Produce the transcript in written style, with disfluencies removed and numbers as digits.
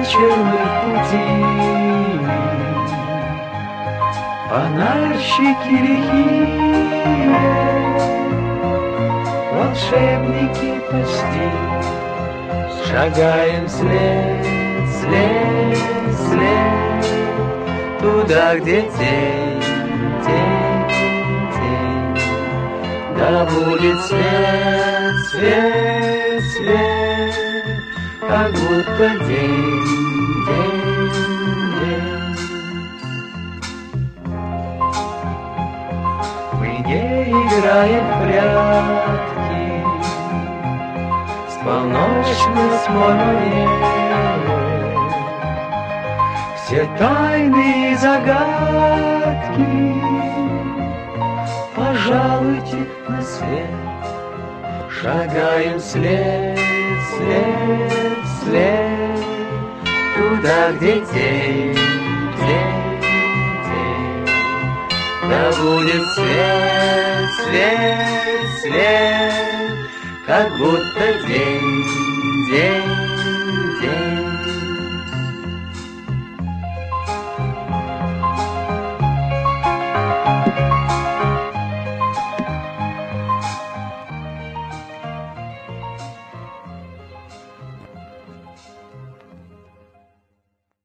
вечерных путей. Фонарщики лихие, волшебники почти, шагаем вслед, вслед, вслед, туда, где тень, тень, тень. Да будет свет, свет, свет, как будто день, день, день. Мы не играем в прятки с полночной смолой. Все тайны и загадки пожалуйте на свет. Шагаем вслед, вслед, вслед, туда, где день, день, день. Да будет свет, свет, свет, как будто день, день.